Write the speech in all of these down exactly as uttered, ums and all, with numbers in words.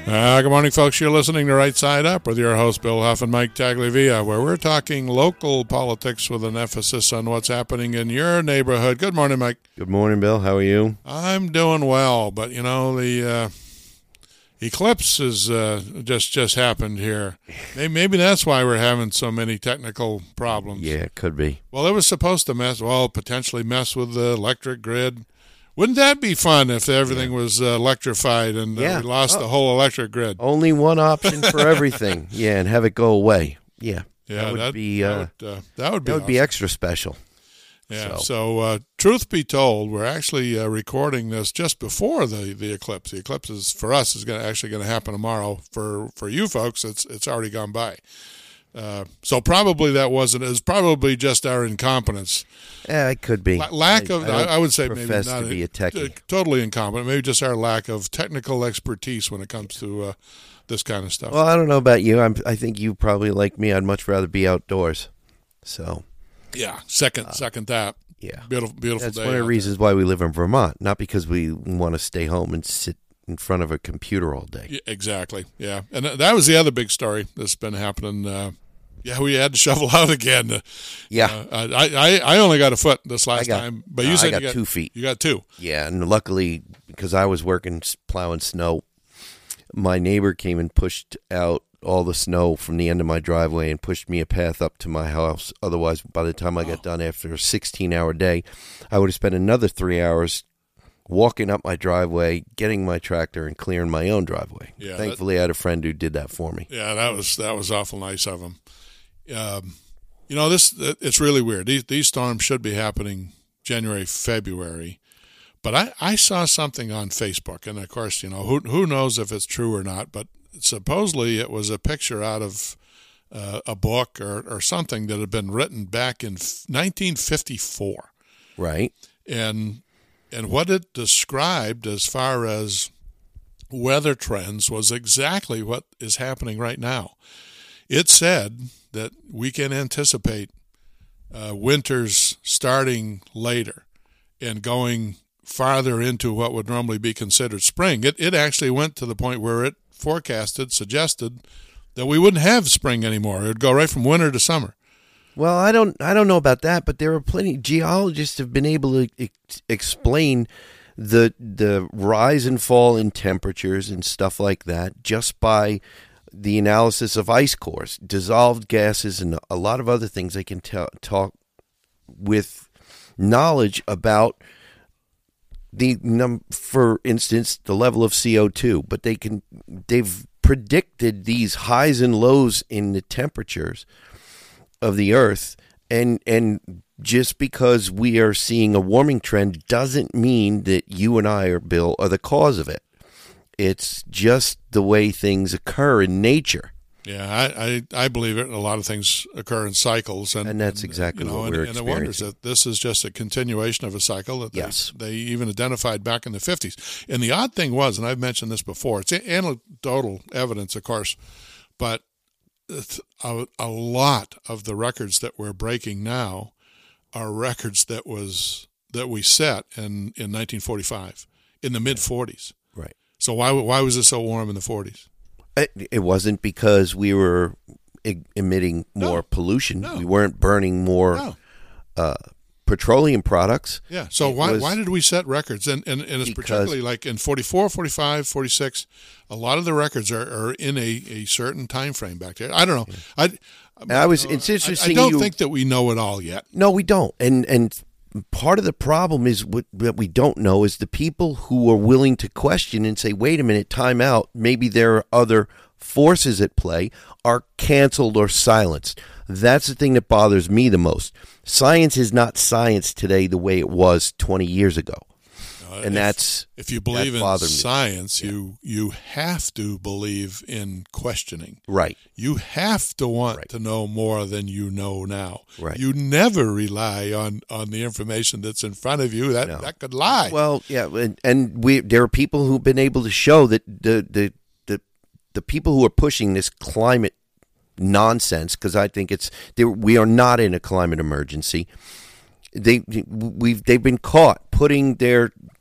Uh, good morning, folks. You're listening to Right Side Up with your host, Bill Huff and Mike Tagliavia, where we're talking local politics with an emphasis on what's happening in your neighborhood. Good morning, Mike. Good morning, Bill. How are you? I'm doing well, but, you know, the uh, eclipse has uh, just, just happened here. Maybe, maybe that's why we're having so many technical problems. Yeah, it could be. Well, it was supposed to mess, well, potentially mess with the electric grid. Wouldn't that be fun if everything was uh, electrified and uh, Yeah. we lost Oh. the whole electric grid? Only one option for everything. Yeah, and have it go away. Yeah, Yeah, that would that, be uh, that would, uh, that would be that would be awesome. extra special. Yeah. So, So, uh, truth be told, we're actually uh, recording this just before the, the eclipse. The eclipse is for us is going to actually going to happen tomorrow. For for you folks, it's it's already gone by. Uh, so probably that wasn't. It's probably just our incompetence. yeah, it could be. La- lack I, of, I, I, don't I would say maybe profess not to be a techie. uh, totally incompetent. Maybe just our lack of technical expertise when it comes to uh, this kind of stuff. Well, I don't know about you. I'm, I think you probably like me. I'd much rather be outdoors. So, yeah, second, uh, second that. yeah, Beautiful, beautiful that's day. one of the out reasons why we live in Vermont. Not because we want to stay home and sit in front of a computer all day. there. Yeah, exactly. Yeah, and th- that was the other big story that's been happening. Uh, yeah, we had to shovel out again. Uh, Yeah, uh, I, I I only got a foot this last I got, time, but no, you said I got you got two feet. You got two. Yeah, and luckily, because I was working s- plowing snow, my neighbor came and pushed out all the snow from the end of my driveway and pushed me a path up to my house. Otherwise, by the time I got done after a sixteen-hour day, I would have spent another three hours walking up my driveway, getting my tractor, and clearing my own driveway. Yeah, Thankfully, I had a friend who did that for me. Yeah, that was that was awful nice of him. Um, you know, this it's really weird. These these storms should be happening January, February, but I, I saw something on Facebook, and of course, you know, who who knows if it's true or not, but supposedly it was a picture out of uh, a book or, or something that had been written back in nineteen fifty-four. Right? And and what it described as far as weather trends was exactly what is happening right now. It said that we can anticipate uh, winters starting later and going farther into what would normally be considered spring. It it actually went to the point where it forecasted, suggested that we wouldn't have spring anymore. It would go right from winter to summer. Well, I don't, I don't know about that, but there are plenty. Geologists have been able to ex- explain the the rise and fall in temperatures and stuff like that just by the analysis of ice cores, dissolved gases, and a lot of other things. They can tell, talk with knowledge about the num, for instance, the level of C O two. But they can, they've predicted these highs and lows in the temperatures of the earth, and and just because we are seeing a warming trend doesn't mean that you and I are, Bill, are the cause of it. It's just the way things occur in nature. Yeah, I, I, I believe it. A lot of things occur in cycles, and, And that's exactly you know, what and, we're and it wonders experiencing. that this is just a continuation of a cycle that they, Yes. they even identified back in the fifties. And the odd thing was, and I've mentioned this before, it's anecdotal evidence, of course, but a, a lot of the records that we're breaking now are records that was that we set in, in nineteen forty-five, in the mid forties. Right. So why why was it so warm in the forties? It, it wasn't because we were e- emitting more No. pollution. No. We weren't burning more No. uh, petroleum products. Yeah. So It why was why did we set records? And and, and it's because- particularly like in forty-four, forty-five, forty-six, a lot of the records are, are in a, a certain time frame back there. I don't know. I And I was. It's I, interesting. I don't you, think that we know it all yet. No, we don't. And and part of the problem is what, what we don't know is the people who are willing to question and say, "Wait a minute, time out. Maybe there are other forces at play," are canceled or silenced. That's the thing that bothers me the most. Science is not science today the way it was twenty years ago. Uh, And if, that's if you believe that in bothered me. science, you you have to believe in questioning. right. You have to want Right. to know more than you know now. Right. You never rely on, on the information that's in front of you. That No. that could lie. Well, yeah, and, and we there are people who've been able to show that the the the, the people who are pushing this climate nonsense, because I think it's they, we are not in a climate emergency. They we've they've been caught putting their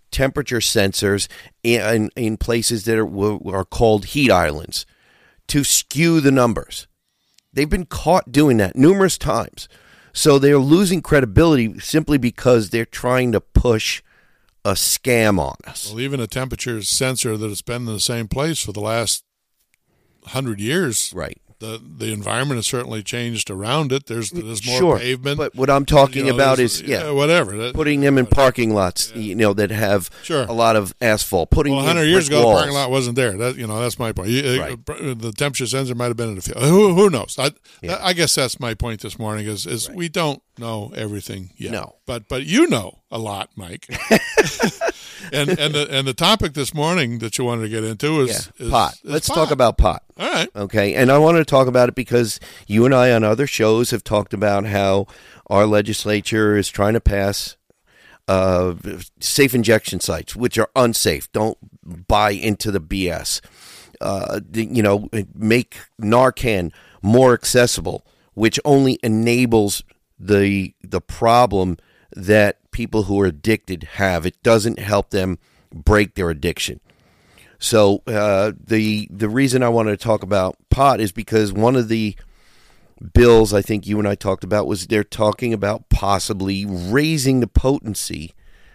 temperature sensors in, in places that are, are called heat islands to skew the numbers. They've been caught doing that numerous times. So they're losing credibility simply because they're trying to push a scam on us. Well, even a temperature sensor that has been in the same place for the last hundred years, right? The the environment has certainly changed around it. There's there's more sure, pavement. But what I'm talking you know, about is yeah, yeah, whatever. Putting them in parking lots, yeah. you know, that have sure. a lot of asphalt. Putting well, a hundred years ago, walls. the parking lot wasn't there. That you know, that's my point. You, right. The temperature sensor might have been in the field. Who who knows? I yeah. I guess that's my point this morning. Is is right. we don't know everything yet. No, but but you know a lot, Mike. and and the and the topic this morning that you wanted to get into is, yeah. is pot. Is Let's pot. talk about pot. All right. Okay. And I wanted to talk about it because you and I on other shows have talked about how our legislature is trying to pass uh, safe injection sites, which are unsafe. Don't buy into the B S. Uh, you know, make Narcan more accessible, which only enables the the problem that people who are addicted have. It doesn't help them break their addiction. So uh, the the reason I wanted to talk about pot is because one of the bills I think you and I talked about was they're talking about possibly raising the potency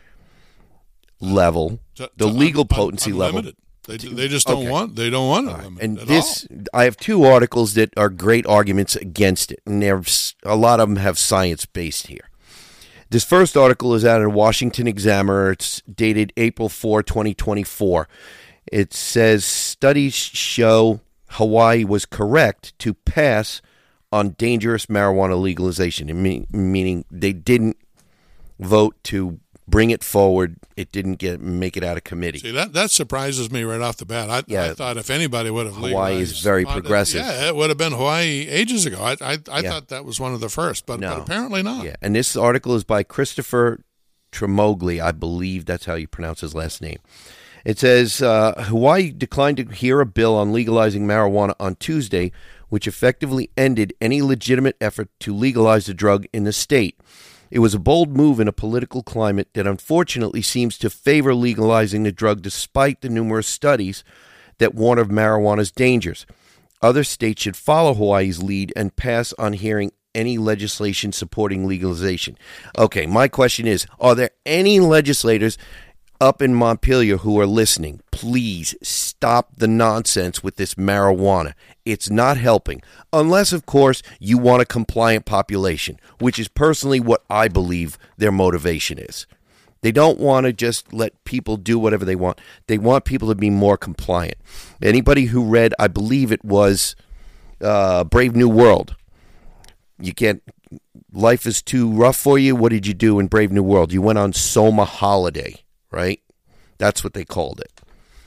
level, to, the to legal un, potency un, level. They they just don't okay. want they don't want it. Right. And at this all. I have two articles that are great arguments against it, and there's a lot of them have science based here. This first article is out of the Washington Examiner. It's dated April fourth, twenty twenty-four. It says studies show Hawaii was correct to pass on dangerous marijuana legalization, meaning they didn't vote to bring it forward. It didn't get make it out of committee. See, that, that surprises me right off the bat. I, yeah, I thought if anybody would have Hawaii legalized is very pot, progressive. Yeah, it would have been Hawaii ages ago. I I, I yeah. thought that was one of the first, but, no. but apparently not. Yeah, and this article is by Christopher Tremogli. I believe that's how you pronounce his last name. It says, uh, Hawaii declined to hear a bill on legalizing marijuana on Tuesday, which effectively ended any legitimate effort to legalize the drug in the state. It was a bold move in a political climate that unfortunately seems to favor legalizing the drug despite the numerous studies that warn of marijuana's dangers. Other states should follow Hawaii's lead and pass on hearing any legislation supporting legalization. Okay, my question is, are there any legislators up in Montpelier who are listening? Please stop the nonsense with this marijuana. It's not helping. Unless, of course, you want a compliant population, which is personally what I believe their motivation is. They don't want to just let people do whatever they want. They want people to be more compliant. Anybody who read, I believe it was uh, Brave New World. You can't, life is too rough for you. What did you do in Brave New World? You went on Soma holiday. Right? That's what they called it.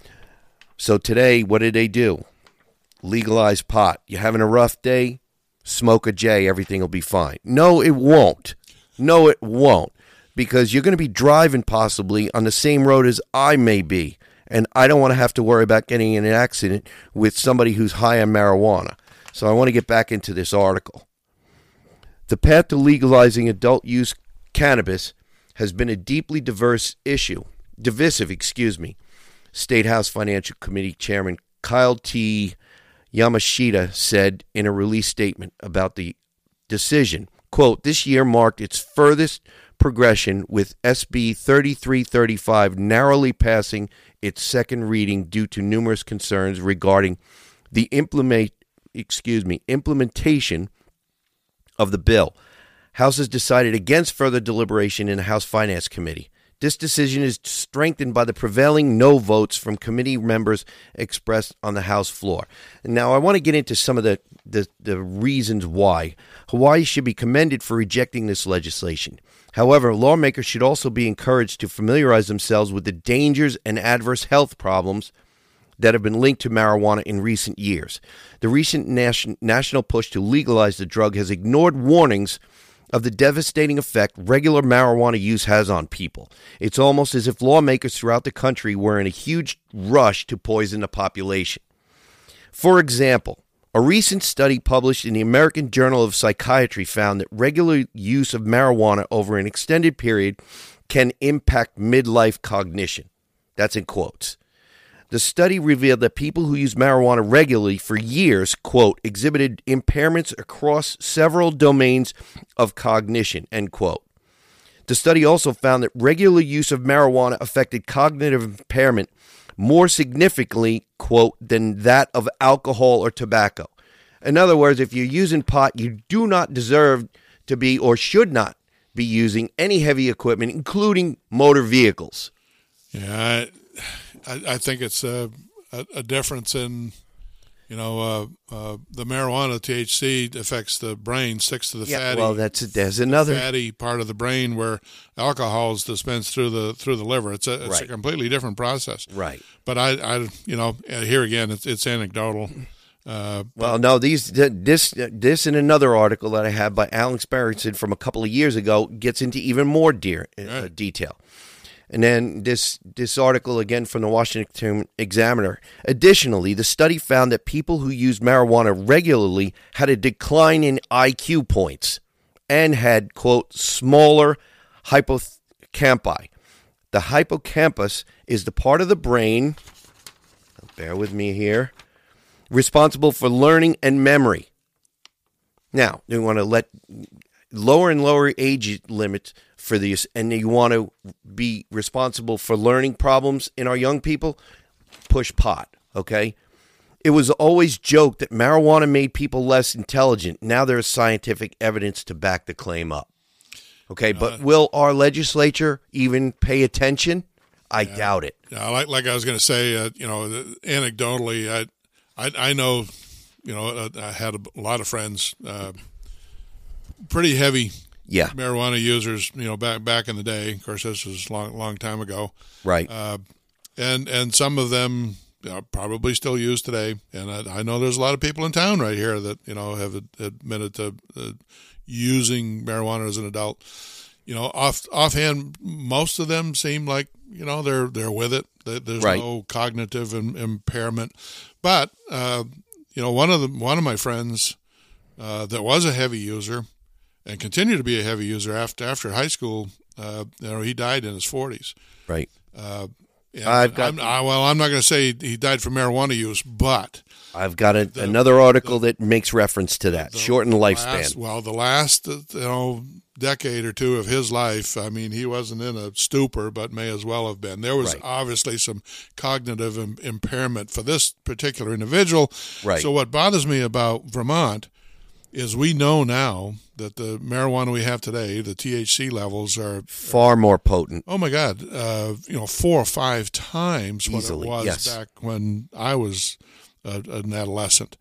So today, what did they do? Legalize pot. You're having a rough day? Smoke a J. Everything will be fine. No, it won't. No, it won't. Because you're going to be driving possibly on the same road as I may be. And I don't want to have to worry about getting in an accident with somebody who's high on marijuana. So I want to get back into this article. The path to legalizing adult use cannabis has been a deeply diverse issue. Divisive, excuse me. State House Financial Committee Chairman Kyle T. Yamashita said in a release statement about the decision, quote, this year marked its furthest progression with S B thirty-three thirty-five narrowly passing its second reading due to numerous concerns regarding the implement, excuse me, implementation of the bill. House has decided against further deliberation in the House Finance Committee. This decision is strengthened by the prevailing no votes from committee members expressed on the House floor. Now, I want to get into some of the, the, the reasons why. Hawaii should be commended for rejecting this legislation. However, lawmakers should also be encouraged to familiarize themselves with the dangers and adverse health problems that have been linked to marijuana in recent years. The recent nation, national push to legalize the drug has ignored warnings of the devastating effect regular marijuana use has on people. It's almost as if lawmakers throughout the country were in a huge rush to poison the population. For example, a recent study published in the American Journal of Psychiatry found that regular use of marijuana over an extended period can impact midlife cognition. That's in quotes. The study revealed that people who use marijuana regularly for years, quote, exhibited impairments across several domains of cognition, end quote. The study also found that regular use of marijuana affected cognitive impairment more significantly, quote, than that of alcohol or tobacco. In other words, if you're using pot, you do not deserve to be or should not be using any heavy equipment, including motor vehicles. Yeah, I, I, I think it's a, a, a difference in, you know, uh, uh, the marijuana T H C affects the brain, sticks to the Yeah, fatty. well, that's there's another fatty part of the brain where alcohol is dispensed through the through the liver. It's a it's Right. a completely different process. right. But I, I you know, here again, it's it's anecdotal. Uh, Well, no, these this this and another article that I have by Alex Berenson from a couple of years ago gets into even more dear, uh, Right. detail. And then this this article again from the Washington Examiner. Additionally, the study found that people who used marijuana regularly had a decline in I Q points and had, quote, smaller hippocampi. The hippocampus is the part of the brain, bear with me here, responsible for learning and memory. Now, you want to let lower and lower age limits for these, and you want to be responsible for learning problems in our young people, push pot, okay? It was always joked that marijuana made people less intelligent. Now there is scientific evidence to back the claim up. Okay, but will our legislature even pay attention? I yeah. doubt it. Yeah, like like I was going to say, uh, you know, anecdotally, I, I I know, you know, I had a lot of friends, uh, pretty heavy. Yeah. Marijuana users, you know, back back in the day. Of course, this was a long, long time ago. Right. Uh, and and some of them you know, probably still use today. And I, I know there's a lot of people in town right here that, you know, have admitted to uh, using marijuana as an adult. You know, off offhand, most of them seem like, you know, they're they're with it. There's right. no cognitive im- impairment. But, uh, you know, one of the one of my friends uh, that was a heavy user and continued to be a heavy user after after high school. Uh, you know, he died in his forties. Right. Uh, I've got. I'm, I, well, I'm not going to say he died from marijuana use, but I've got a, the, another article the, that makes reference to that. the Shortened lifespan. Last, well, the last you know decade or two of his life, I mean, he wasn't in a stupor, but may as well have been. There was right. obviously some cognitive im- impairment for this particular individual. Right. So what bothers me about Vermont is we know now that the marijuana we have today, the T H C levels are far more potent. Oh my God, uh, you know, four or five times what Easily, it was yes. back when I was a, an adolescent.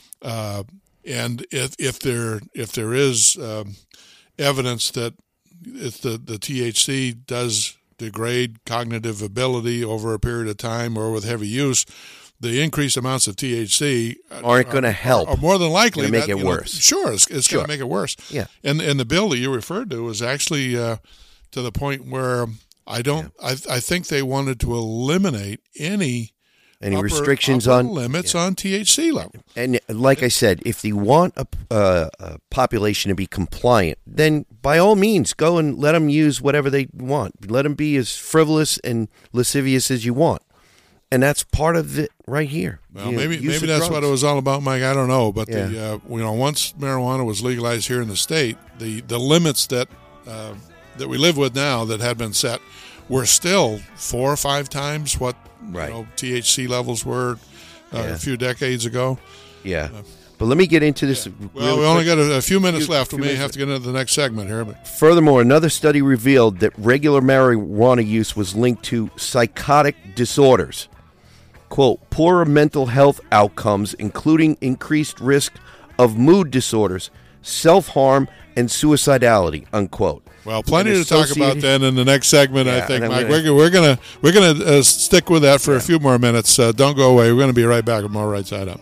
Uh, and if if there if there is um, evidence that if the the T H C does degrade cognitive ability over a period of time or with heavy use, the increased amounts of T H C aren't going to help. Are, are more than likely Gonna make that, it you know, worse. Sure, it's, it's Sure. going to make it worse. Yeah. And and the bill that you referred to was actually uh, to the point where I don't. Yeah. I I think they wanted to eliminate any any upper, restrictions upper on limits yeah. on T H C level. And like I said, if you want a, uh, a population to be compliant, then by all means go and let them use whatever they want. Let them be as frivolous and lascivious as you want. And that's part of it right here. Well, you know, maybe maybe of that's drugs. what it was all about, Mike. I don't know, but yeah. the uh, you know once marijuana was legalized here in the state, the, the limits that uh, that we live with now that had been set were still four or five times what right. you know, T H C levels were uh, yeah. a few decades ago. Yeah. Uh, but let me get into this. Yeah. Well, we only got a, a few minutes few, left. We may minutes have to get into the next segment here. But furthermore, another study revealed that regular marijuana use was linked to psychotic disorders. Quote, poorer mental health outcomes, including increased risk of mood disorders, self-harm, and suicidality, unquote. Well, plenty to talk about then in the next segment, yeah, I think, Mike. Gonna, we're, we're going to we're gonna, uh, stick with that for yeah. a few more minutes. Uh, don't go away. We're going to be right back with more Right Side Up.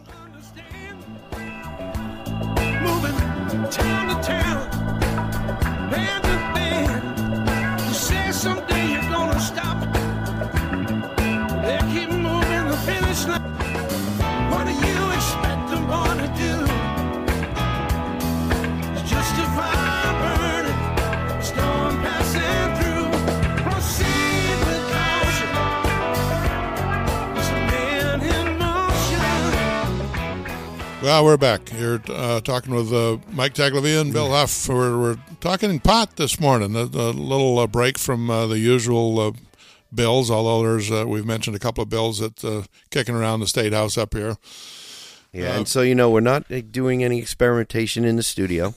Well, we're back here uh, talking with uh, Mike Taglavia and Bill Huff. We're, we're talking pot this morning. A, a little uh, break from uh, the usual uh, bills, although there's uh, we've mentioned a couple of bills that uh, kicking around the State House up here. Yeah, uh, and so, you know, we're not uh, doing any experimentation in the studio.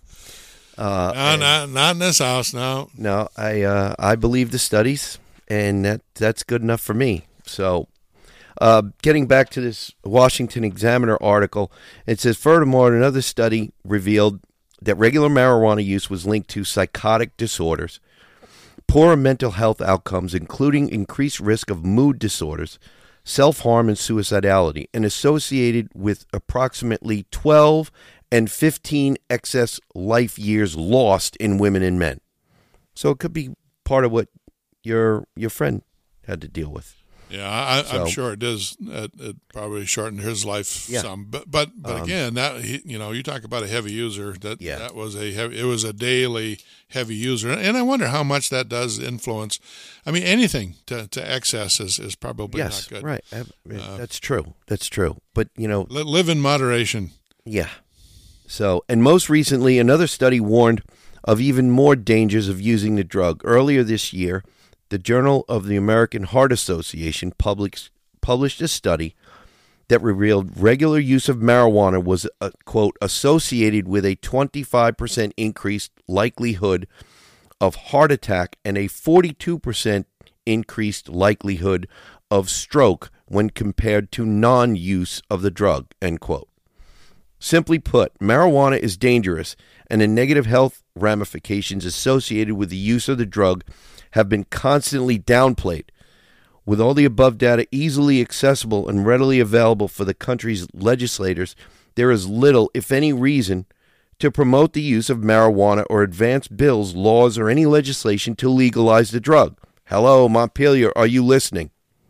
Uh, no, not, not in this house, no. No, I uh, I believe the studies, and that that's good enough for me. So... Uh, getting back to this Washington Examiner article, it says, furthermore, another study revealed that regular marijuana use was linked to psychotic disorders, poorer mental health outcomes, including increased risk of mood disorders, self-harm, and suicidality, and associated with approximately twelve and fifteen excess life years lost in women and men. So it could be part of what your your friend had to deal with. Yeah, I, so, I'm sure it does. It, it probably shortened his life yeah. some, but but but um, again, that he, you know, you talk about a heavy user. That yeah. that was a heavy. It was a daily heavy user, and I wonder how much that does influence. I mean, anything to, to excess is, is probably yes, not good. Right, uh, that's true. That's true. But you know, live in moderation. Yeah. So, and most recently, another study warned of even more dangers of using the drug. Earlier this year, the Journal of the American Heart Association published published a study that revealed regular use of marijuana was, uh, quote, associated with a twenty-five percent increased likelihood of heart attack and a forty-two percent increased likelihood of stroke when compared to non-use of the drug, end quote. Simply put, marijuana is dangerous, and the negative health ramifications associated with the use of the drug have been constantly downplayed. With all the above data easily accessible and readily available for the country's legislators, there is little, if any, reason to promote the use of marijuana or advance bills, laws, or any legislation to legalize the drug. Hello, Montpelier, are you listening?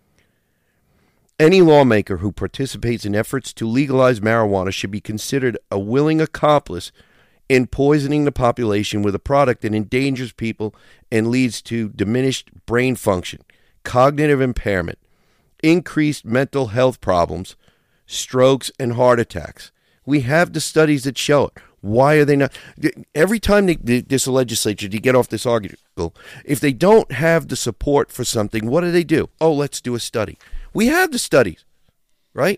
Any lawmaker who participates in efforts to legalize marijuana should be considered a willing accomplice in poisoning the population with a product that endangers people and leads to diminished brain function, cognitive impairment, increased mental health problems, strokes, and heart attacks. We have the studies that show it. Why are they not? Every time they, this legislature, they get off this article, if they don't have the support for something, what do they do? Oh, let's do a study. We have the studies, right?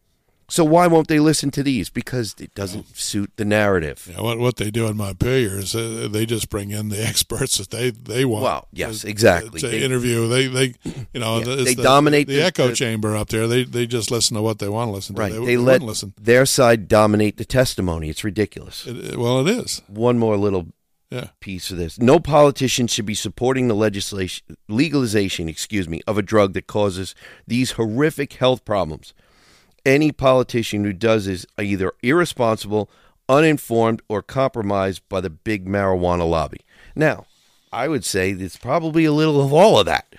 So why won't they listen to these? Because it doesn't suit the narrative. Yeah, what what they do in Montpelier is uh, they just bring in the experts that they, they want. Well, yes, to, exactly. To they, interview, they they you know yeah, it's they the, dominate the, the echo the, chamber up there. They they just listen to what they want to listen to. Right, They, they, they let listen. their side dominate the testimony. It's ridiculous. It, it, well, it is. One more little yeah. piece of this: no politician should be supporting the legislation legalization, excuse me, of a drug that causes these horrific health problems. Any politician who does is either irresponsible, uninformed, or compromised by the big marijuana lobby. Now, I would say it's probably a little of all of that.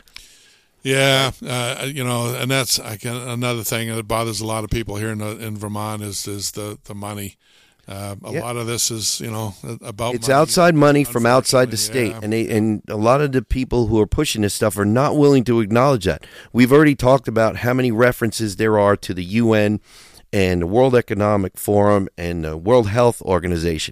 Yeah, uh, you know, and that's I can, another thing that bothers a lot of people here in the, in Vermont is is the the money. Uh, a yeah. lot of this is, you know, about it's money, outside money from outside the state, yeah. and they, and a lot of the people who are pushing this stuff are not willing to acknowledge that. We've already talked about how many references there are to the U N and the World Economic Forum and the World Health Organization.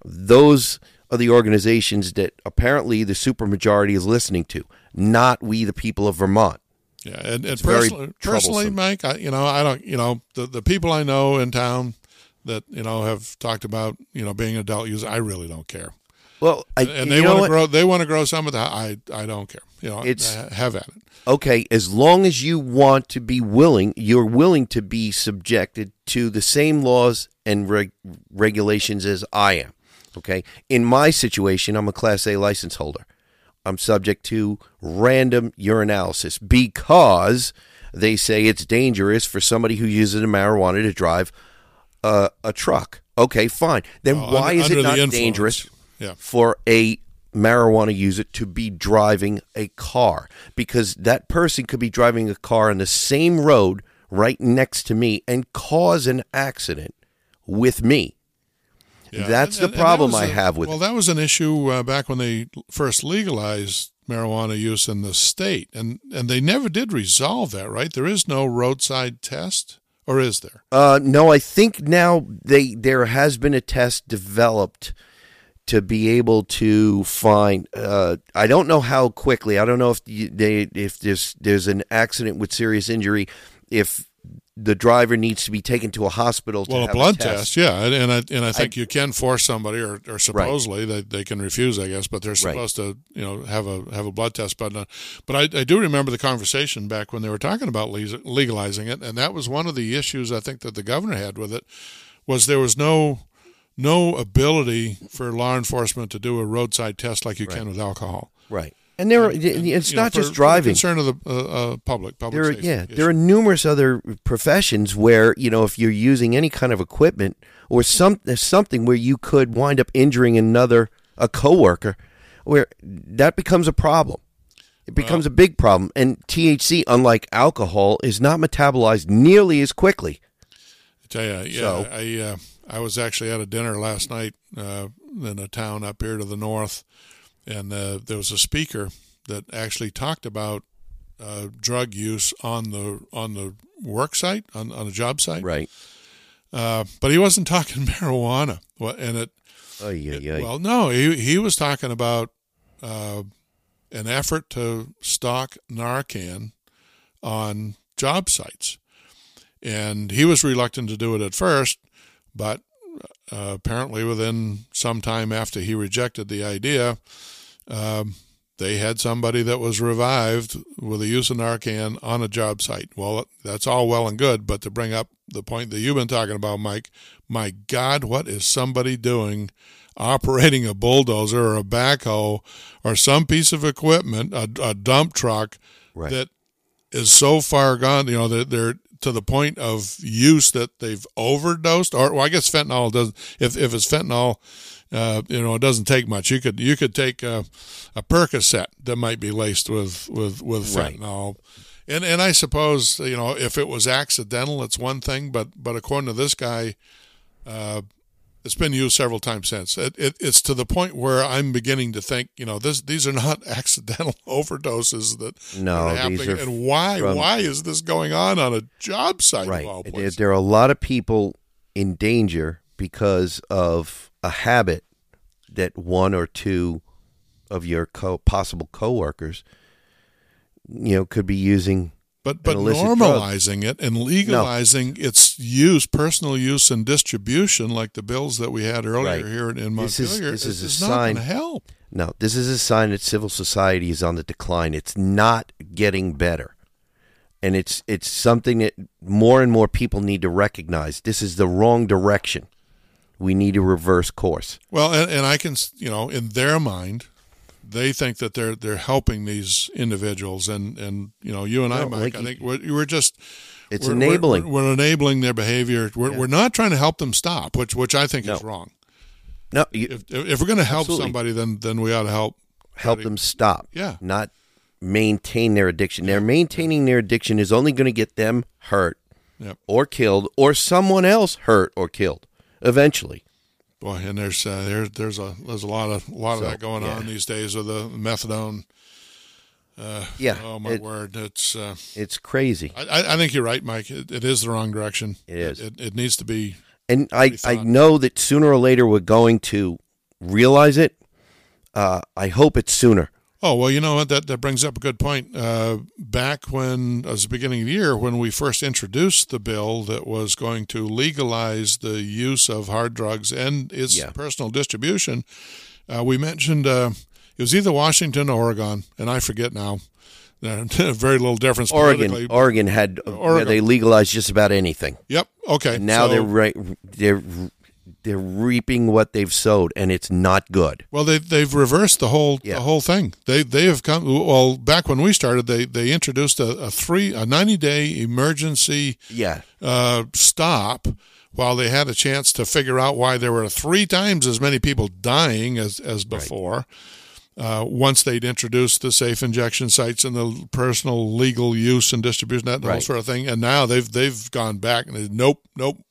Those are the organizations that apparently the supermajority is listening to, not we, the people of Vermont. Yeah, and, and It's very personally, personally, troublesome. Mike, I, you know, I don't, you know, the the people I know in town that, you know, have talked about, you know, being an adult user, I really don't care. Well, I, and they you know want to what? grow. They want to grow some of the. I I don't care. You know, It's- have at it. Okay, as long as you want to be willing, you're willing to be subjected to the same laws and reg- regulations as I am. Okay, in my situation, I'm a Class A license holder. I'm subject to random urinalysis because they say it's dangerous for somebody who uses a marijuana to drive a, a truck. Okay, fine. Then Oh, why under- is it under the not influence. dangerous Yeah. for a marijuana user to be driving a car? Because that person could be driving a car on the same road right next to me and cause an accident with me. Yeah, That's and- the and- and that problem was I a- have with well, it. that was an issue uh, back when they first legalized marijuana use in the state, and and they never did resolve that. Right? There is no roadside test, or is there? Uh, no, I think now they there has been a test developed to be able to find. Uh, I don't know how quickly. I don't know if you, they if there's there's an accident with serious injury, if the driver needs to be taken to a hospital. To well, have a blood a test. test, yeah, and and I, and I think I, you can force somebody, or, or supposedly right. they, they can refuse, I guess, but they're supposed right. to, you know, have a have a blood test. But uh, but I, I do remember the conversation back when they were talking about legalizing it, and that was one of the issues I think that the governor had with it, was there was no no ability for law enforcement to do a roadside test like you right. can with alcohol. Right. And there, are, it's you not know, just for, driving. For the concern of the uh, uh, public, public there, safety. Yeah, issue. there are numerous other professions where, you know, if you're using any kind of equipment or some something where you could wind up injuring another a coworker, where that becomes a problem. It becomes well, a big problem. And T H C, unlike alcohol, is not metabolized nearly as quickly. I tell you, yeah, so, I uh, I was actually at a dinner last night uh, in a town up here to the north. And uh, there was a speaker that actually talked about uh, drug use on the on the work site, on, on a job site. Right. Uh, but he wasn't talking marijuana. And it, oh, yeah, it yeah. well, no, he he was talking about uh, an effort to stock Narcan on job sites. And he was reluctant to do it at first, but uh, apparently within some time after he rejected the idea, Um, they had somebody that was revived with the use of Narcan on a job site. Well, that's all well and good, but to bring up the point that you've been talking about, Mike, my God, what is somebody doing operating a bulldozer or a backhoe or some piece of equipment, a, a dump truck right. that is so far gone, you know, they're, they're to the point of use that they've overdosed, or well, I guess fentanyl doesn't, if, if it's fentanyl, Uh, you know, it doesn't take much. You could you could take a, a Percocet that might be laced with with with fentanyl, right. and and I suppose, you know, if it was accidental, it's one thing. But but according to this guy, uh, it's been used several times since. It, it it's to the point where I'm beginning to think, you know, this these are not accidental overdoses that no, are happening. These are and why from, why is this going on on a job site? Right. Of all There, places? there are a lot of people in danger because of a habit that one or two of your co- possible coworkers, you know, could be using. But but normalizing drug. it and legalizing no. its use, personal use and distribution, like the bills that we had earlier right. here in Montpelier, this is, this is, is a not sign. going to help. No, this is a sign that civil society is on the decline. It's not getting better. And it's it's something that more and more people need to recognize. This is the wrong direction. We need to reverse course. Well, and, and I can, you know, in their mind, they think that they're they're helping these individuals, and, and you know, you and no, I, Mike, like I think we're, we're just it's we're, enabling. We're, we're enabling their behavior. We're yeah. we're not trying to help them stop, which which I think no. is wrong. No, you, if if we're going to help absolutely. somebody, then then we ought to help help them stop. Yeah, not maintain their addiction. They're maintaining their addiction is only going to get them hurt yep. or killed, or someone else hurt or killed eventually. Boy, and there's uh, there there's a there's a lot of a lot so, of that going yeah. on these days with the methadone. Uh, yeah. Oh my it, word, it's uh, it's crazy. I, I think you're right, Mike. It, it is the wrong direction. It is. It, it, it needs to be. And I, I know that sooner or later we're going to realize it. Uh, I hope it's sooner. Oh, well, you know what? That, that brings up a good point. Uh, back when, it was the beginning of the year, when we first introduced the bill that was going to legalize the use of hard drugs and its yeah. personal distribution, uh, we mentioned uh, it was either Washington or Oregon, and I forget now. Very little difference Oregon, politically. Oregon had Oregon. where they legalized just about anything. Yep. Okay. And now so, they're right. They're they're reaping what they've sowed, and it's not good. Well, they they've reversed the whole yeah. the whole thing. They they have come. Well, back when we started, they they introduced a, a three a ninety day emergency yeah uh, stop while they had a chance to figure out why there were three times as many people dying as as before. Right. Uh, once they'd introduced the safe injection sites and the personal legal use and distribution, that right. whole sort of thing, and now they've they've gone back and they, nope, nope,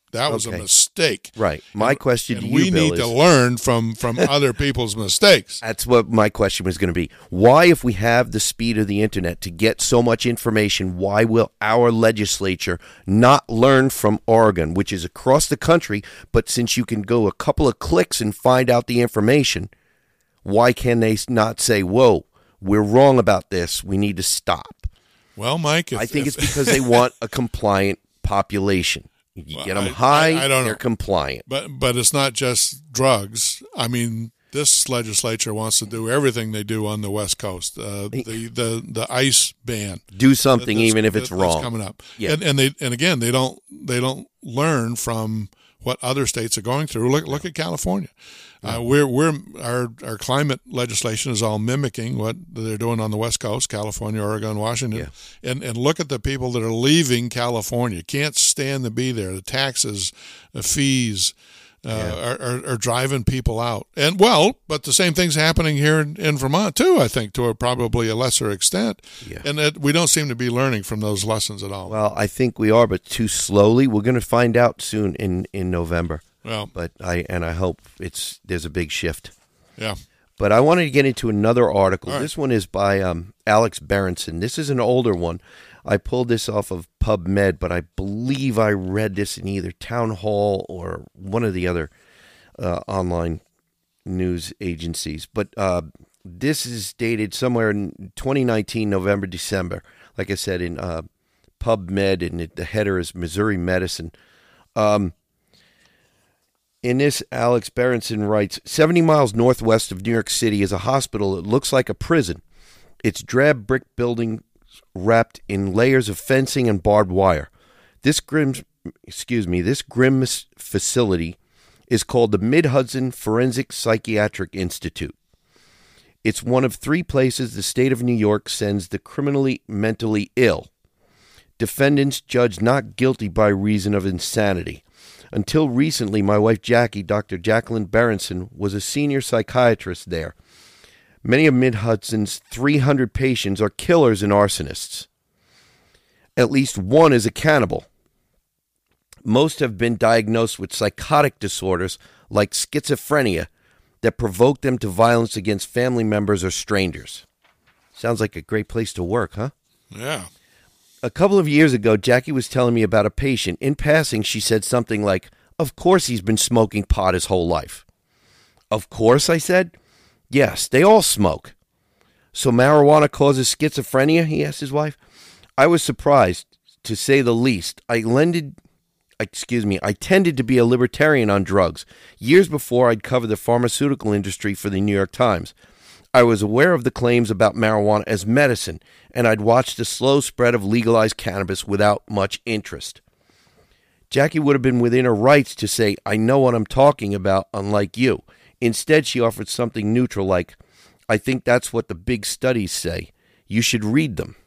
That was Okay. a mistake. Right. My and, question and to you, we Bill, need is to learn from, from other people's mistakes. that's what my question was going to be. Why, if we have the speed of the internet to get so much information, why will our legislature not learn from Oregon, which is across the country, but since you can go a couple of clicks and find out the information, why can they not say, whoa, we're wrong about this, we need to stop? Well, Mike, if, I think if, it's because they want a compliant population. You Well, get them I- high, I- I don't they're know. compliant. But but it's not just drugs. I mean, this legislature wants to do everything they do on the West Coast. Uh, the, the the ICE ban. Do something that's- even if it's that- wrong. That's coming up. Yeah. And and they and again they don't they don't learn from what other states are going through. Look look at California. Uh, we're we're our our climate legislation is all mimicking what they're doing on the West Coast, California, Oregon, Washington, Yeah. and and look at the people that are leaving California. Can't stand to be there. The taxes, the fees, uh, Yeah. are, are are driving people out. And well, but the same thing's happening here in, in Vermont too. I think to a probably a lesser extent. Yeah. And that we don't seem to be learning from those lessons at all. Well, I think we are, but too slowly. We're going to find out soon in, in November. Well, But I and I hope it's there's a big shift. yeah. But I wanted to get into another article. All right. This one is by um, Alex Berenson. This is an older one. I pulled this off of PubMed, but I believe I read this in either Town Hall or one of the other uh, online news agencies. But uh, this is dated somewhere in twenty nineteen, November, December. Like I said, in uh, PubMed, and it, the header is Missouri Medicine. Um, In this, Alex Berenson writes, seventy miles northwest of New York City is a hospital that looks like a prison. Its drab brick buildings wrapped in layers of fencing and barbed wire. This grim, excuse me, this grim facility is called the Mid-Hudson Forensic Psychiatric Institute. It's one of three places the state of New York sends the criminally mentally ill. Defendants judged not guilty by reason of insanity. Until recently, my wife Jackie, Doctor Jacqueline Berenson, was a senior psychiatrist there. Many of Mid-Hudson's three hundred patients are killers and arsonists. At least one is a cannibal. Most have been diagnosed with psychotic disorders like schizophrenia that provoke them to violence against family members or strangers. Sounds like a great place to work, huh? Yeah. A couple of years ago, Jackie was telling me about a patient. In passing, she said something like, "Of course he's been smoking pot his whole life." "Of course," I said. "Yes, they all smoke." "So marijuana causes schizophrenia?" he asked his wife. I was surprised, to say the least. I lended, excuse me, I tended to be a libertarian on drugs. Years before, I'd covered the pharmaceutical industry for the New York Times. I was aware of the claims about marijuana as medicine, and I'd watched the slow spread of legalized cannabis without much interest. Jackie would have been within her rights to say, "I know what I'm talking about," unlike you. Instead, she offered something neutral like, "I think that's what the big studies say. You should read them."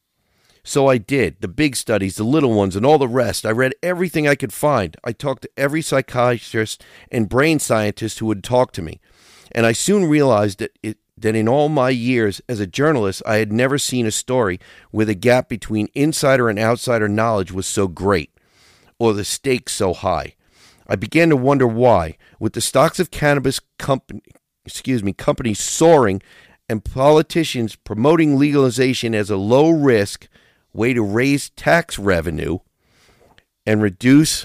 So I did. The big studies, the little ones, and all the rest. I read everything I could find. I talked to every psychiatrist and brain scientist who would talk to me. And I soon realized that it that in all my years as a journalist, I had never seen a story where the gap between insider and outsider knowledge was so great, or the stakes so high. I began to wonder why, with the stocks of cannabis company, excuse me, companies soaring and politicians promoting legalization as a low-risk way to raise tax revenue and reduce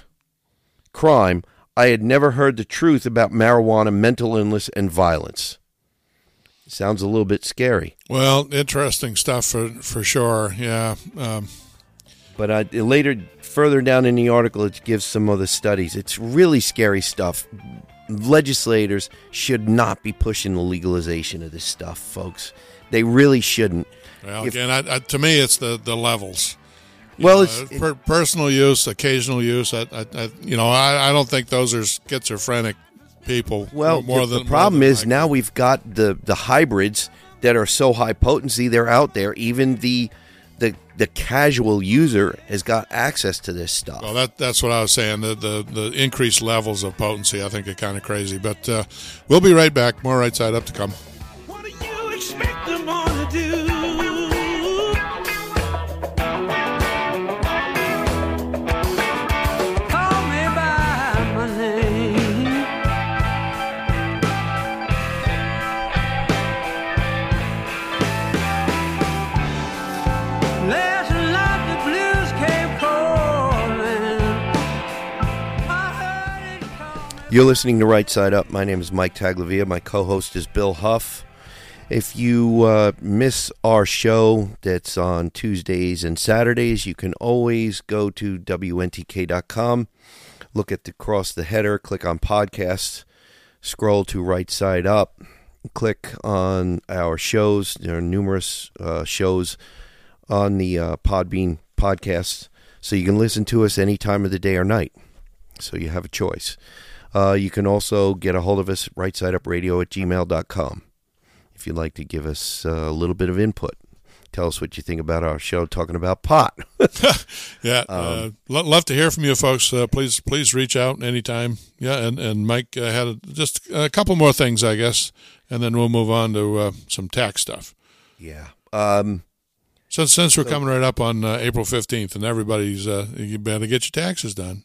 crime, I had never heard the truth about marijuana, mental illness, and violence. Sounds a little bit scary. Well, interesting stuff for for sure. Yeah. Um, But uh, later, further down in the article, it gives some other studies. It's really scary stuff. Legislators should not be pushing the legalization of this stuff, folks. They really shouldn't. well, If- again, I, I, to me, it's the the levels. You Well, know, it's- per, personal use, occasional use. I, I, I you know, I, I don't think those are schizophrenic people. Well, more the, than the problem more than is likely. now we've got the, the hybrids that are so high potency, they're out there. Even the the the casual user has got access to this stuff. Well, that that's what I was saying. The the, the increased levels of potency, I think, are kind of crazy. But uh, we'll be right back. More Right Side Up to come. What do you expect them all to do? Call me by You're listening to Right Side Up. My name is Mike Taglavia. My co-host is Bill Huff. If you uh, miss our show that's on Tuesdays and Saturdays, you can always go to W N T K dot com, look at the across the header, click on podcasts, scroll to Right Side Up, click on our shows. There are numerous uh, shows on the uh, Podbean podcast, so you can listen to us any time of the day or night. So you have a choice. Uh, you can also get a hold of us at right side up radio at gmail dot com if you'd like to give us uh, a little bit of input. Tell us what you think about our show talking about pot. yeah, um, uh, lo- love to hear from you folks. Uh, please please reach out anytime. Yeah, and, and Mike uh, had a, just a couple more things, I guess, and then we'll move on to uh, some tax stuff. Yeah. Um, since, since we're so, coming right up on uh, April fifteenth and everybody's, uh, you better get your taxes done.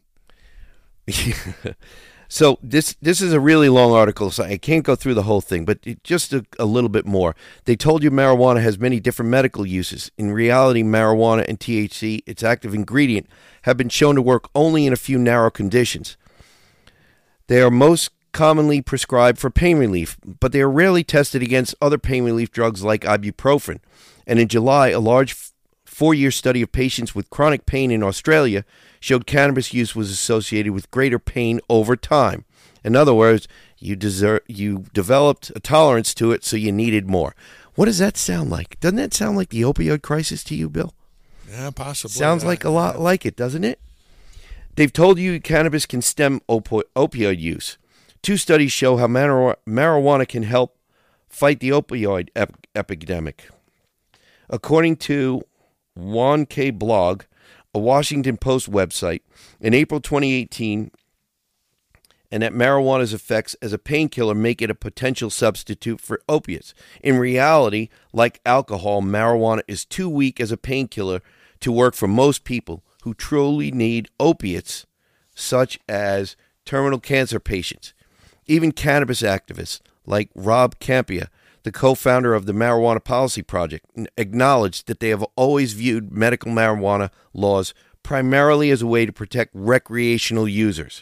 So this this is a really long article, so I can't go through the whole thing, but it, just a, a little bit more. They told you marijuana has many different medical uses. In reality, marijuana and T H C, its active ingredient, have been shown to work only in a few narrow conditions. They are most commonly prescribed for pain relief, but they are rarely tested against other pain relief drugs like ibuprofen. And in July, a large four-year study of patients with chronic pain in Australia showed cannabis use was associated with greater pain over time. In other words, you deserve, you developed a tolerance to it, so you needed more. What does that sound like? Doesn't that sound like the opioid crisis to you, Bill? Yeah, possibly. Sounds yeah. like a lot like it, doesn't it? They've told you cannabis can stem opo- opioid use. Two studies show how mar- marijuana can help fight the opioid ep- epidemic. According to Juan K. Blog, a Washington Post website, in April twenty eighteen, and that marijuana's effects as a painkiller make it a potential substitute for opiates. In reality, like alcohol, marijuana is too weak as a painkiller to work for most people who truly need opiates, such as terminal cancer patients. Even cannabis activists like Rob Campia, the co-founder of the Marijuana Policy Project, acknowledged that they have always viewed medical marijuana laws primarily as a way to protect recreational users.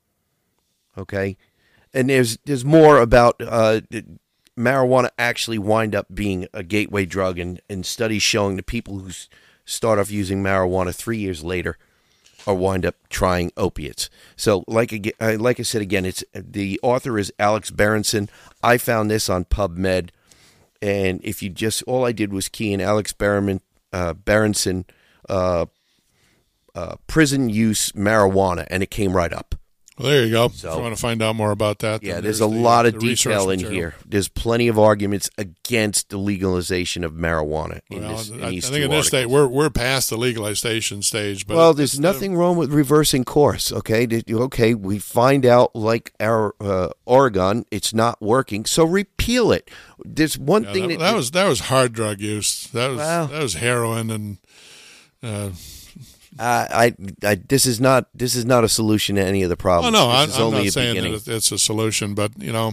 Okay? And there's there's more about uh, marijuana actually wind up being a gateway drug, and, and studies showing that people who start off using marijuana three years later or wind up trying opiates. So, like like I said again, it's the author is Alex Berenson. I found this on PubMed, and if you just all I did was key in Alex Berenson, uh, Berenson uh, uh, prison use marijuana, and it came right up. Well, there you go. So, if you want to find out more about that, yeah, there's a the, lot of detail in here. There's plenty of arguments against the legalization of marijuana in, well, this, in I, these I think two in this articles. state we're we're past the legalization stage. But well, there's nothing wrong with reversing course. Okay, okay, we find out like our uh, Oregon, it's not working, so repeal it. There's one yeah, thing that, that, that was that was hard drug use. That was well, that was heroin and. Uh, Uh, I, I, this is not, this is not a solution to any of the problems. Oh no, this I, is I'm only not a saying beginning. that it's a solution, but you know,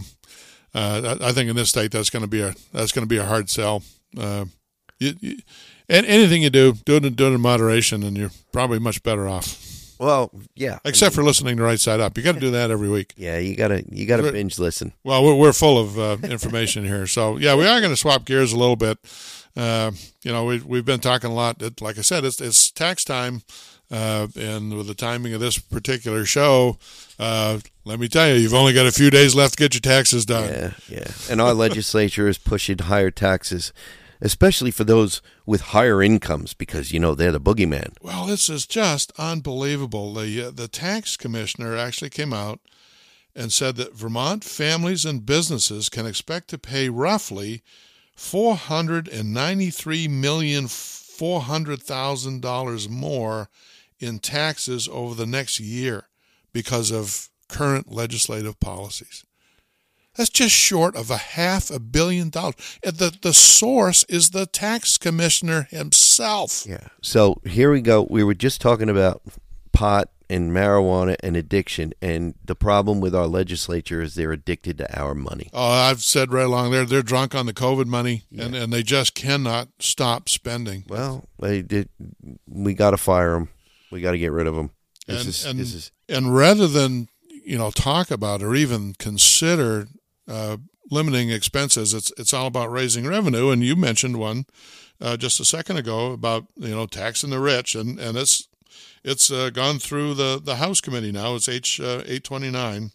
uh, I, I think in this state that's going to be a that's going to be a hard sell. Uh, you, you, and anything you do, do it, do it in moderation, and you're probably much better off. Well, yeah, except I mean, for listening to Right Side Up. You got to do that every week. Yeah, you gotta you gotta we're, binge listen. Well, we're we're full of uh, information here, so yeah, we are going to swap gears a little bit. Uh, you know, we we've been talking a lot. It, like I said, it's it's tax time. Uh, and with the timing of this particular show, uh, let me tell you, you've only got a few days left to get your taxes done. Yeah, yeah. And our legislature is pushing higher taxes, especially for those with higher incomes, because, you know, they're the boogeyman. Well, this is just unbelievable. The, uh, the tax commissioner actually came out and said that Vermont families and businesses can expect to pay roughly four hundred ninety-three million four hundred thousand dollars more in taxes over the next year because of current legislative policies. That's just short of a half a billion dollars. The, the source is the tax commissioner himself. Yeah. So here we go. We were just talking about pot and marijuana and addiction, and the problem with our legislature is they're addicted to our money. Oh, I've said right along there, they're drunk on the COVID money, yeah. and, and they just cannot stop spending. Well, they did, we got to fire them. We got to get rid of them. This and, is, and, this is, and rather than you know, talk about or even consider uh, limiting expenses. It's it's all about raising revenue. And you mentioned one uh, just a second ago about, you know, taxing the rich, and and it's it's uh, gone through the, the House committee now. It's H uh, eight twenty-nine.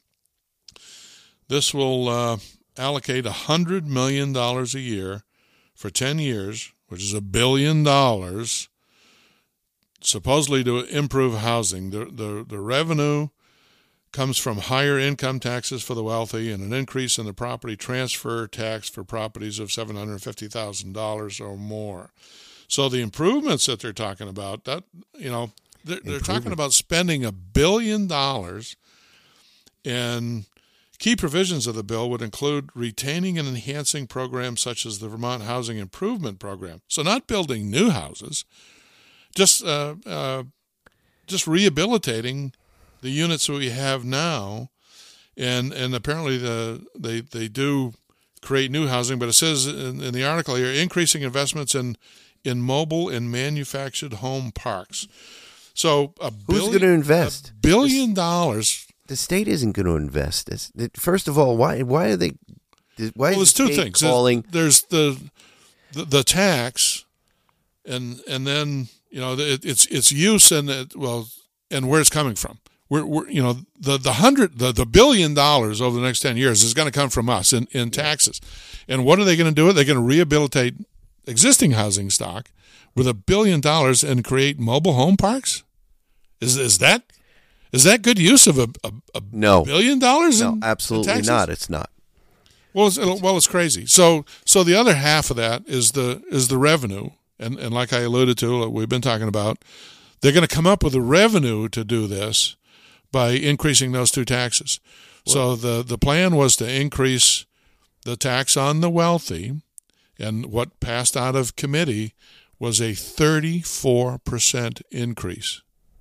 This will uh, allocate one hundred million dollars a year for ten years, which is a billion dollars, supposedly to improve housing. The, the, the revenue comes from higher income taxes for the wealthy and an increase in the property transfer tax for properties of seven hundred fifty thousand dollars or more. So the improvements that they're talking about, that, you know, they're, they're talking about spending a billion dollars, and key provisions of the bill would include retaining and enhancing programs such as the Vermont Housing Improvement Program. So not building new houses, just uh, uh, just rehabilitating the units that we have now, and and apparently the they they do create new housing. But it says in, in the article here, increasing investments in in mobile and manufactured home parks. So a Who's billion, going to invest? A billion dollars. The state isn't going to invest. It's, it, first of all, why why are they? Why Well, is there's the two state things. calling? There's, there's the, the the tax, and and then you know it, it's it's use and it, well and where it's coming from. We're, we're you know the the hundred the, the billion dollars over the next ten years is going to come from us in, in taxes, and what are they going to do? They're going to rehabilitate existing housing stock with a billion dollars and create mobile home parks. Is is that is that good use of a, a, a No. billion dollars? No, in, absolutely in taxes? not. It's not. Well, it's, well, it's crazy. So, so the other half of that is the is the revenue, and and like I alluded to, we've been talking about, they're going to come up with the revenue to do this by increasing those two taxes. Well, so the the plan was to increase the tax on the wealthy, and what passed out of committee was a thirty-four percent increase,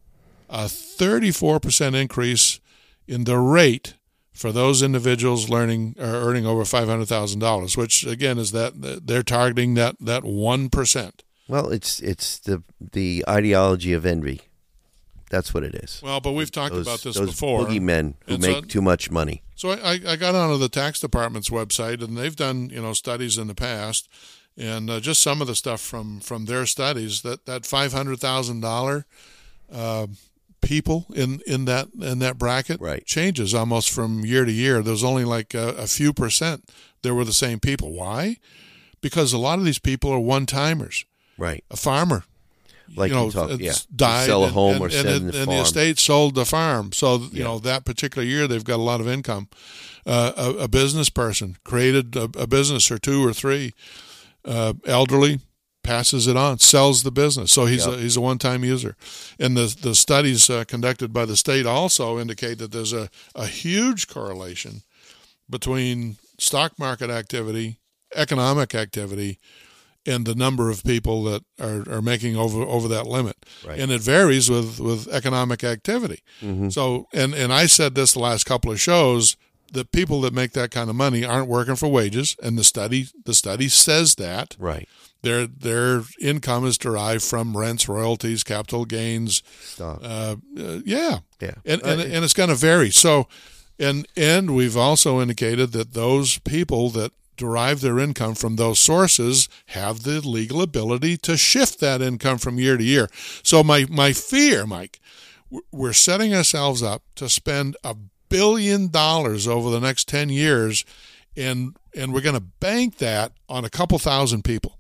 a thirty-four percent increase in the rate for those individuals learning or earning over five hundred thousand dollars, which again is that they're targeting that that one percent. Well, it's it's the the ideology of envy. That's what it is. Well, but we've talked those, about this those before. Boogeymen who And make so, too much money. So I, I got onto the tax department's website, and they've done you know studies in the past, and uh, just some of the stuff from, from their studies that that five hundred thousand dollar uh, people in, in that in that bracket right. changes almost from year to year. There's only like a, a few percent that were the same people. Why? Because a lot of these people are one timers. Right. A farmer. Like you know, you talk, yeah. died, sell a and, home and, or and, sell and, the and farm. the estate sold the farm. So you yeah. know that particular year they've got a lot of income. Uh, a, a business person created a, a business or two or three. Uh, elderly, passes it on, sells the business. So he's yep. a, he's a one-time user. And the the studies uh, conducted by the state also indicate that there's a, a huge correlation between stock market activity, economic activity, and the number of people that are, are making over over that limit. Right. And it varies with, with economic activity. Mm-hmm. So, and, and I said this the last couple of shows, that people that make that kind of money aren't working for wages, and the study the study says that. Right. Their their income is derived from rents, royalties, capital gains. Stop. Uh, uh, yeah. Yeah. And and, Uh, and it's going to vary. So, and and we've also indicated that those people that derive their income from those sources have the legal ability to shift that income from year to year. So my my fear, Mike, we're setting ourselves up to spend a billion dollars over the next ten years, and and we're going to bank that on a couple thousand people.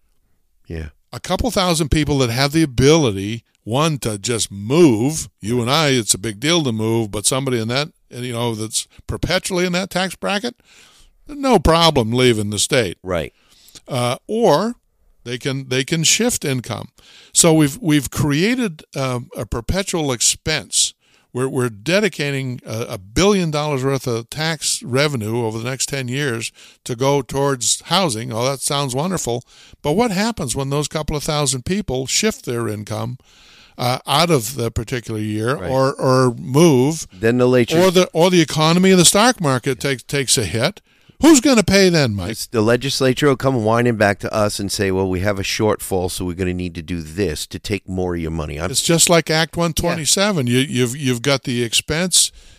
Yeah. A couple thousand people that have the ability, one, to just move. You and I, it's a big deal to move, but somebody in that, you know, that's perpetually in that tax bracket, no problem leaving the state. Right. Uh, or they can they can shift income. So we've we've created um, a perpetual expense. We're we're dedicating a, a billion dollars worth of tax revenue over the next ten years to go towards housing. Oh, that sounds wonderful. But what happens when those couple of thousand people shift their income uh, out of the particular year, right. or or move? Then the legislature, or the or the economy of the stock market takes takes a hit. Who's going to pay then, Mike? the legislature will come whining back to us and say, well, we have a shortfall, so we're going to need to do this to take more of your money. I'm, It's just like Act one twenty-seven. Yeah. You, you've you've got the expense,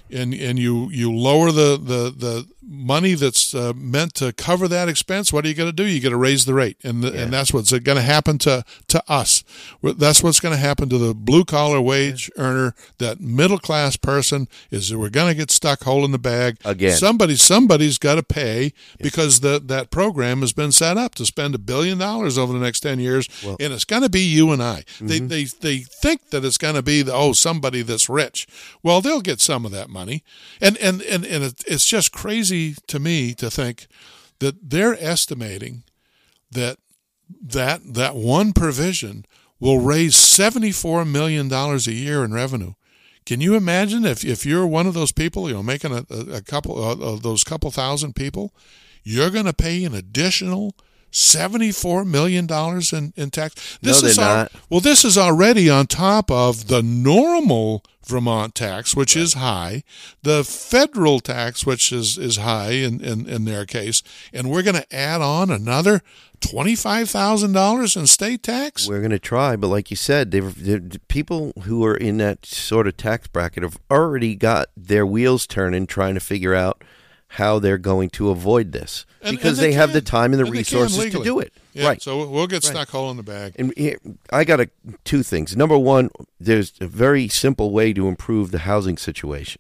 and and you you lower the the the money that's uh, meant to cover that expense, what are you going to do? You got to raise the rate, and the, Yeah. and that's what's going to happen to to us. That's what's going to happen to the blue collar wage earner, that middle class person. Is that we're going to get stuck holding the bag Again. Somebody somebody's got to pay because the that program has been set up to spend a billion dollars over the next ten years, Well- and it's going to be you and I. Mm-hmm. They they they think that it's going to be the, oh somebody that's rich. Well, they'll get some of that money, and and and and it, it's just crazy to me to think that they're estimating that that that one provision will raise seventy-four million dollars a year in revenue. Can you imagine if, if you're one of those people, you know, making a, a couple of those couple thousand people, you're going to pay an additional seventy-four million dollars in, in tax? This No, is they're al- not. Well, this is already on top of the normal Vermont tax, which is high, the federal tax, which is, is high in, in, in their case, and we're going to add on another twenty-five thousand dollars in state tax? We're going to try, but like you said, they've, they're, the people who are in that sort of tax bracket have already got their wheels turning trying to figure out how they're going to avoid this And- because and they they, have the can. time and the And they can resources to legally. do it. Yeah, Right. so we'll get Right. stuck hole in the bag. And here, I got a, two things. Number one, there's a very simple way to improve the housing situation.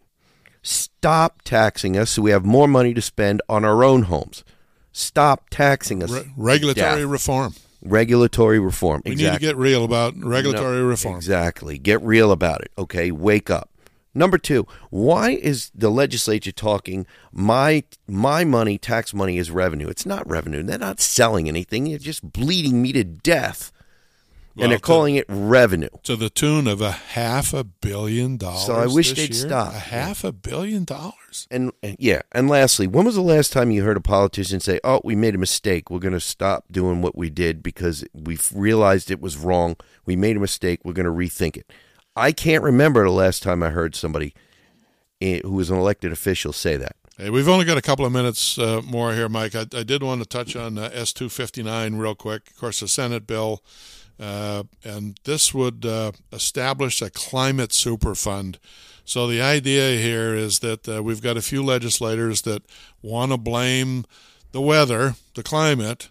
Stop taxing us so we have more money to spend on our own homes. Stop taxing us. Re- regulatory Death. reform. Regulatory reform. We exactly. need to get real about regulatory No, reform. Exactly. Get real about it. Okay, wake up. Number two, why is the legislature talking my my money, tax money, is revenue? It's not revenue. They're not selling anything. They're just bleeding me to death. Well, and they're to- calling it revenue. To the tune of a half a billion dollars. So I wish this they'd year? stop. A half a billion dollars. And, and yeah, and lastly, when was the last time you heard a politician say, "Oh, we made a mistake. We're going to stop doing what we did because we've realized it was wrong. We made a mistake. We're going to rethink it." I can't remember the last time I heard somebody eh, who was an elected official say that. Hey, we've only got a couple of minutes uh, more here, Mike. I, I did want to touch on uh, S two fifty-nine real quick. Of course, the Senate bill, uh, and this would uh, establish a climate super fund. So the idea here is that uh, we've got a few legislators that want to blame the weather, the climate,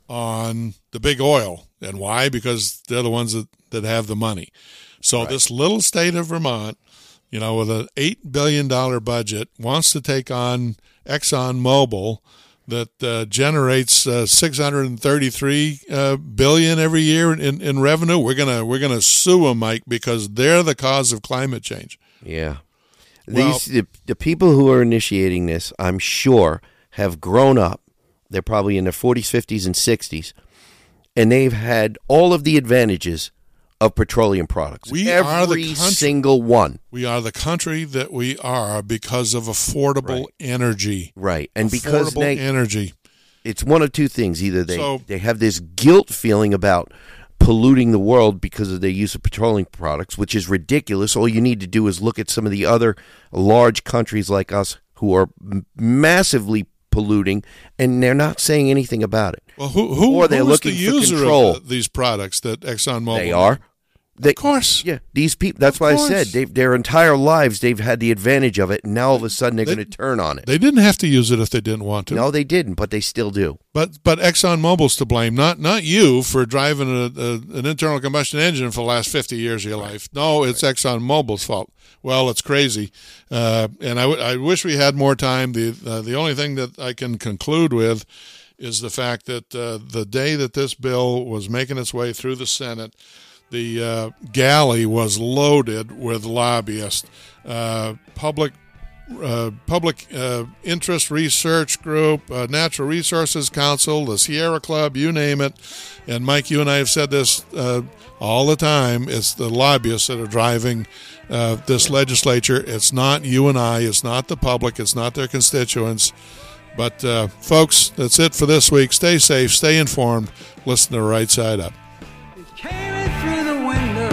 on the big oil. And why? Because they're the ones that, that have the money. So Right. this little state of Vermont, you know, with an eight billion dollars budget, wants to take on ExxonMobil that uh, generates uh, six hundred thirty-three uh, billion dollars every year in, in revenue. We're gonna we're gonna sue them, Mike, because they're the cause of climate change. Yeah. Well- These the, the people who are initiating this, I'm sure, have grown up. They're probably in their forties, fifties, and sixties, and they've had all of the advantages of petroleum products. We Every are the country- single one. We are the country that we are because of affordable Right. energy. Right. And because affordable they, energy. it's one of two things. Either they, So- they have this guilt feeling about polluting the world because of their use of petroleum products, which is ridiculous. All you need to do is look at some of the other large countries like us who are m- massively polluting, and they're not saying anything about it. Well, who who, Or they're who is the looking for user control. of the, these products that ExxonMobil? They are. They, Of course. Yeah, these people. That's Of why I course. said they've, their entire lives they've had the advantage of it, and now all of a sudden they're They- going to turn on it. They didn't have to use it if they didn't want to. No, they didn't, but they still do. But but ExxonMobil's to blame, not not you for driving a, a, an internal combustion engine for the last fifty years of your life. No, it's ExxonMobil's fault. Well, it's crazy, uh, and I, w- I wish we had more time. The uh, the only thing that I can conclude with is the fact that uh, the day that this bill was making its way through the Senate, the uh, galley was loaded with lobbyists, uh, public uh, public uh, interest research group, uh, Natural Resources Council, the Sierra Club, you name it. And Mike, you and I have said this uh, all the time. It's the lobbyists that are driving uh, this legislature. It's not you and I. It's not the public. It's not their constituents. But, uh, folks, that's it for this week. Stay safe. Stay informed. Listen to Right Side Up. It came in through the window.